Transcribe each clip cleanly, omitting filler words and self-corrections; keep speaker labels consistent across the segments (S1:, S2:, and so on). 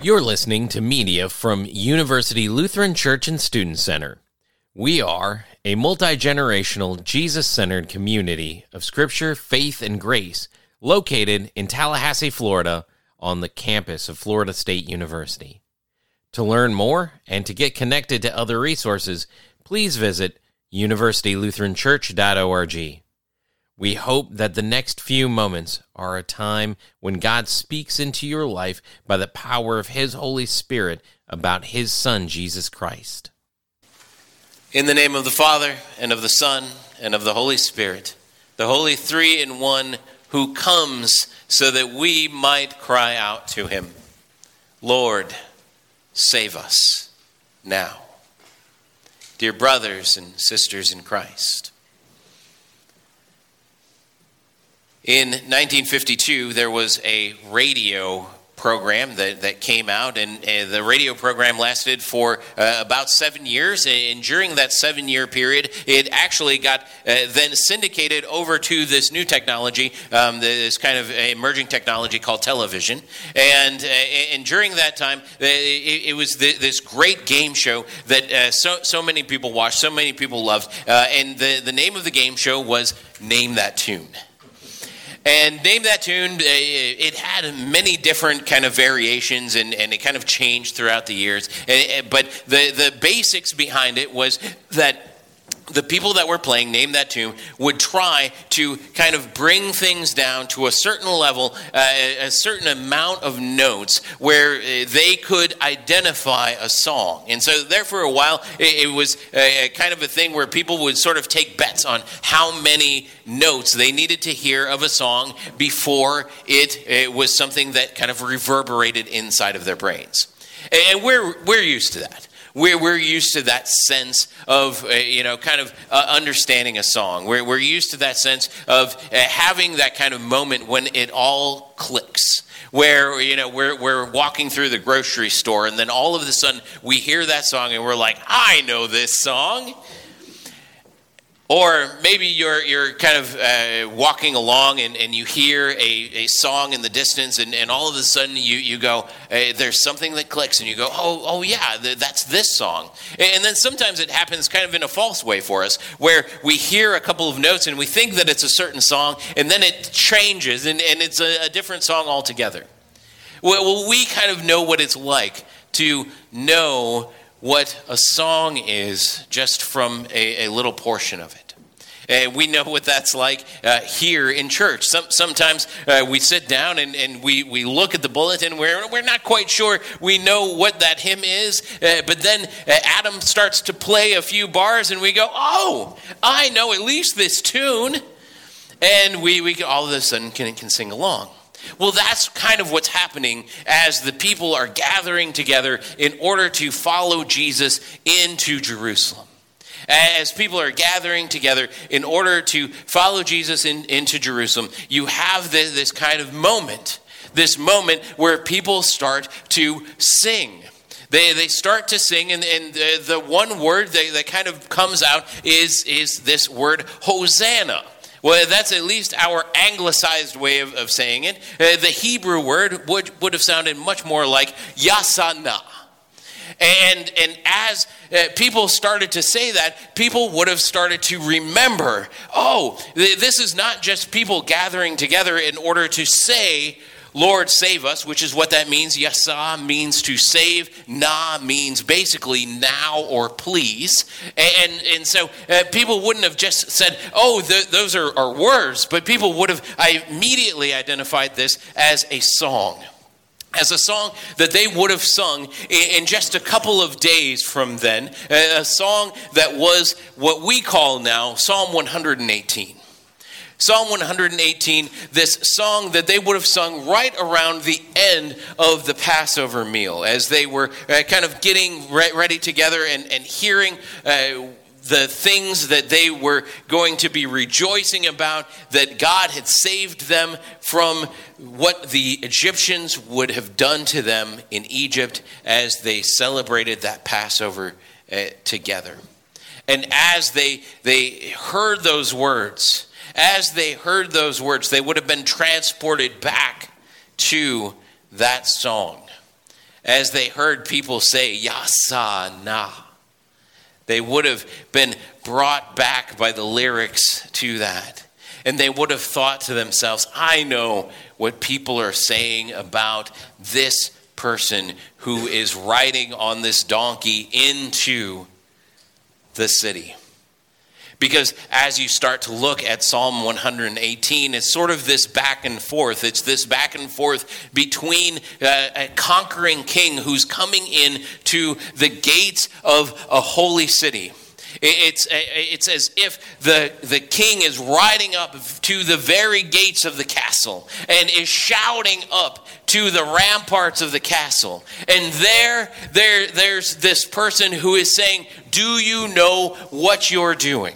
S1: You're listening to media from University Lutheran Church and Student Center. We are a multi-generational, Jesus-centered community of Scripture, faith, and grace located in Tallahassee, Florida, on the campus of Florida State University. To learn more and to get connected to other resources, please visit universitylutheranchurch.org. We hope that the next few moments are a time when God speaks into your life by the power of His Holy Spirit about His Son, Jesus Christ.
S2: In the name of the Father, and of the Son, and of the Holy Spirit, the Holy Three in One, who comes so that we might cry out to Him, Lord, save us now. Dear brothers and sisters in Christ, in 1952, there was a radio program that came out, and the radio program lasted for about 7 years, and during that 7-year period, it actually got then syndicated over to this new technology, this kind of emerging technology called television, and during that time, it was this great game show that so many people watched, so many people loved, and the name of the game show was Name That Tune. And Name That Tune, it had many different kind of variations, and it kind of changed throughout the years. But the basics behind it was that the people that were playing Name That Tune would try to kind of bring things down to a certain level, a certain amount of notes where they could identify a song. And so there for a while, it was a kind of a thing where people would sort of take bets on how many notes they needed to hear of a song before it was something that kind of reverberated inside of their brains. And we're used to that. We're used to that sense of, understanding a song. We're used to that sense of having that kind of moment when it all clicks. Where, we're walking through the grocery store, and then all of a sudden we hear that song and we're like, I know this song. Or maybe you're kind of walking along and you hear a song in the distance, and all of a sudden you go, there's something that clicks, and you go, oh yeah, that's this song. And then sometimes it happens kind of in a false way for us, where we hear a couple of notes and we think that it's a certain song, and then it changes and it's a different song altogether. Well, we kind of know what it's like to know what a song is just from a little portion of it. We know what that's like here in church. Sometimes we sit down and we look at the bulletin. We're not quite sure we know what that hymn is, but then Adam starts to play a few bars and we go, oh, I know at least this tune. And we all of a sudden can sing along. Well, that's kind of what's happening as the people are gathering together in order to follow Jesus into Jerusalem. As people are gathering together in order to follow Jesus into Jerusalem, you have this kind of moment, this moment where people start to sing. They start to sing, and the one word that kind of comes out is this word, Hosanna. Well, that's at least our anglicized way of saying it. The Hebrew word would have sounded much more like Yasana. And as people started to say that, people would have started to remember, this is not just people gathering together in order to say, Lord, save us, which is what that means. Yasa means to save. Na means basically now or please. And so people wouldn't have just said, those are words, but people would have immediately identified this as a song. As a song that they would have sung in just a couple of days from then, a song that was what we call now Psalm 118. Psalm 118, this song that they would have sung right around the end of the Passover meal, as they were kind of getting ready together and hearing the things that they were going to be rejoicing about, that God had saved them from what the Egyptians would have done to them in Egypt as they celebrated that Passover together. And as they heard those words, they would have been transported back to that song. as they heard people say, Yasa na, they would have been brought back by the lyrics to that. And they would have thought to themselves, I know what people are saying about this person who is riding on this donkey into the city. Because as you start to look at Psalm 118, it's sort of this back and forth. It's this back and forth between a conquering king who's coming in to the gates of a holy city. It's as if the king is riding up to the very gates of the castle and is shouting up to the ramparts of the castle. And there's this person who is saying, do you know what you're doing?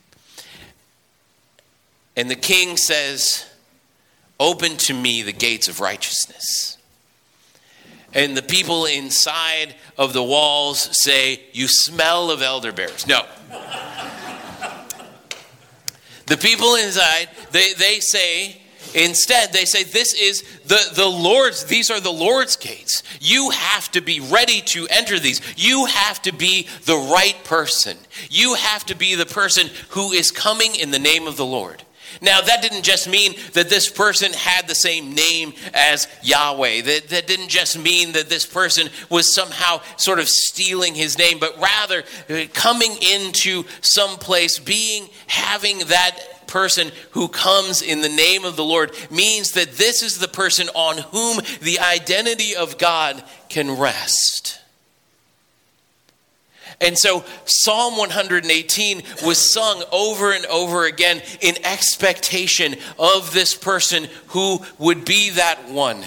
S2: And the king says, open to me the gates of righteousness. And the people inside of the walls say, you smell of elderberries. No. The people inside, they say, instead, they say, this is the Lord's, these are the Lord's gates. You have to be ready to enter these. You have to be the right person. You have to be the person who is coming in the name of the Lord. Now, that didn't just mean that this person had the same name as Yahweh. That didn't just mean that this person was somehow sort of stealing his name, but rather coming into some place, having that person who comes in the name of the Lord means that this is the person on whom the identity of God can rest. And so Psalm 118 was sung over and over again in expectation of this person who would be that one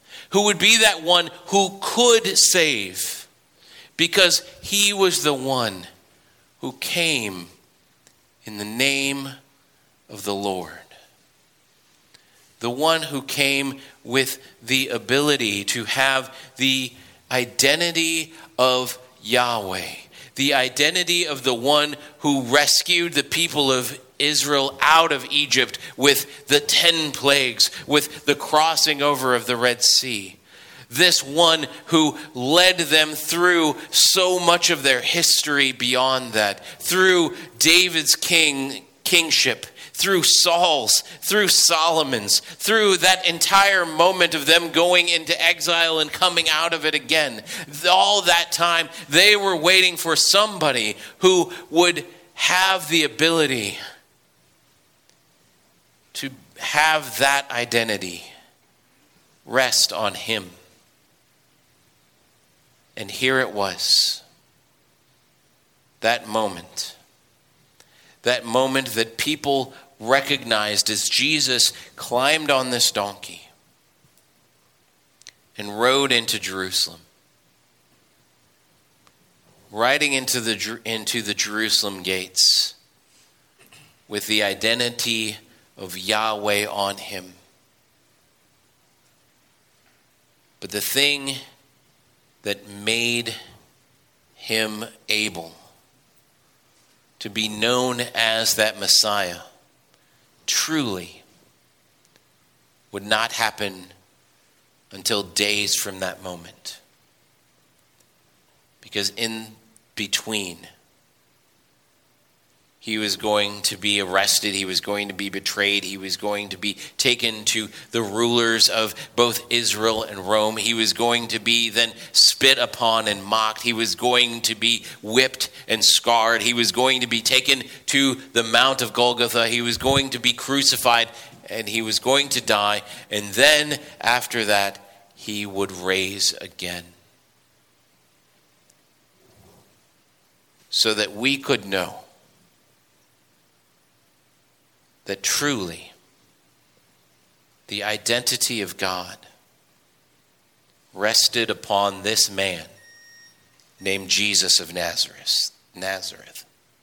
S2: who could save, because he was the one who came in the name of the Lord. The one who came with the ability to have the identity of Yahweh. The identity of the one who rescued the people of Israel out of Egypt with the 10 plagues, with the crossing over of the Red Sea. This one who led them through so much of their history beyond that, through David's kingship, through Saul's, through Solomon's, through that entire moment of them going into exile and coming out of it again. All that time, they were waiting for somebody who would have the ability to have that identity rest on him. And here it was, that moment that people recognized as Jesus climbed on this donkey and rode into Jerusalem, riding into the Jerusalem gates with the identity of Yahweh on him. But the thing that made him able to be known as that Messiah truly would not happen until days from that moment. Because in between, he was going to be arrested, he was going to be betrayed, he was going to be taken to the rulers of both Israel and Rome, he was going to be then spit upon and mocked, he was going to be whipped and scarred, he was going to be taken to the Mount of Golgotha, he was going to be crucified, and he was going to die, and then after that, he would rise again. So that we could know that truly the identity of God rested upon this man named Jesus of Nazareth.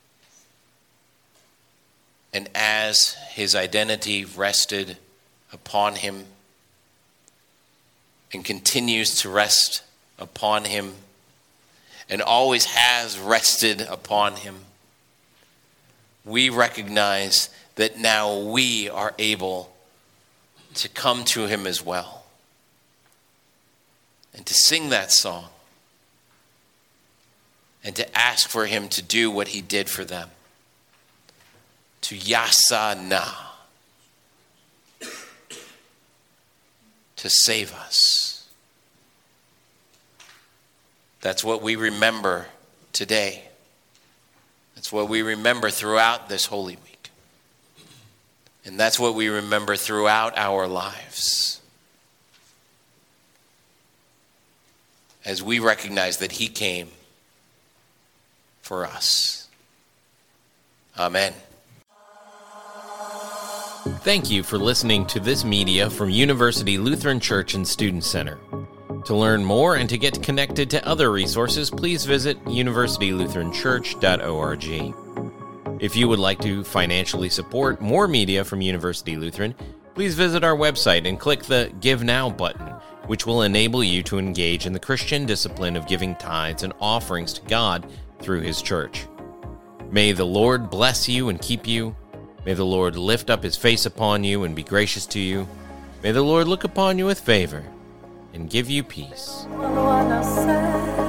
S2: And as his identity rested upon him and continues to rest upon him and always has rested upon him, we recognize that now we are able to come to him as well. and to sing that song and to ask for him to do what he did for them. To yasa na. To save us. That's what we remember today. That's what we remember throughout this Holy Week. And that's what we remember throughout our lives. As we recognize that he came for us. Amen.
S1: Thank you for listening to this media from University Lutheran Church and Student Center. To learn more and to get connected to other resources, please visit universitylutheranchurch.org. If you would like to financially support more media from University Lutheran, please visit our website and click the Give Now button, which will enable you to engage in the Christian discipline of giving tithes and offerings to God through his church. May the Lord bless you and keep you. May the Lord lift up his face upon you and be gracious to you. May the Lord look upon you with favor and give you peace.